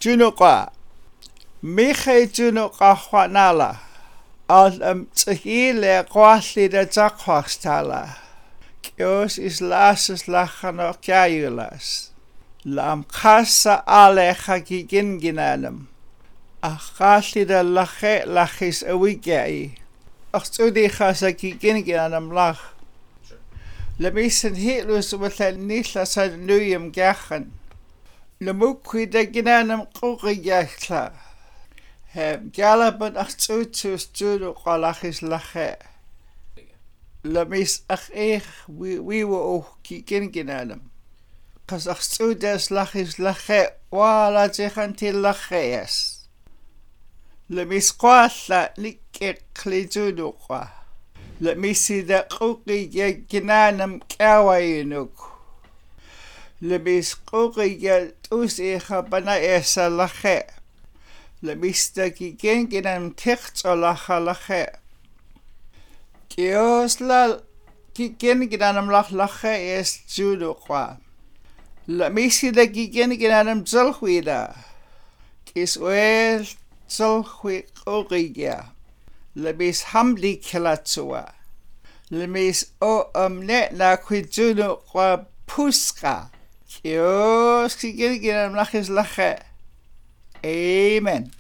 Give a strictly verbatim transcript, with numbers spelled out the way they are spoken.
Junuqa. Miche Junuqa Juanala. Al um Tsahile Quaslida Zaquastala. Kios is lasas lachano kiayulas. Lam casa alecha giginginanum. Achaslida lache lachis awigai. Achstudi chasa giginginanum lach. Lemisen hitlus with a nitla sa nuyum gachan. Lemukwi de ginanum kukiyachla. Hem galaban achstutus judu qalachis lache. Lemis ach eich we we were oh giginginanum. Cos achstudes lachis lache wala jechanti lacheas. Lemis qualla like klijudu qua. Let me see that cookie ginanum kawayinuk. Let me cookie get usi habana esa lache. Let me sticky ginginam tichts or lacha lache. Kios la ginginam lach lache es judukwa. Let me see the ginginam zulhuida. Kis well zulhuik ogiya. Lemis hamdi kilatua. Lemis o umnet na kwijunu kwa puska. Kios kiginam lachis lache. Amen.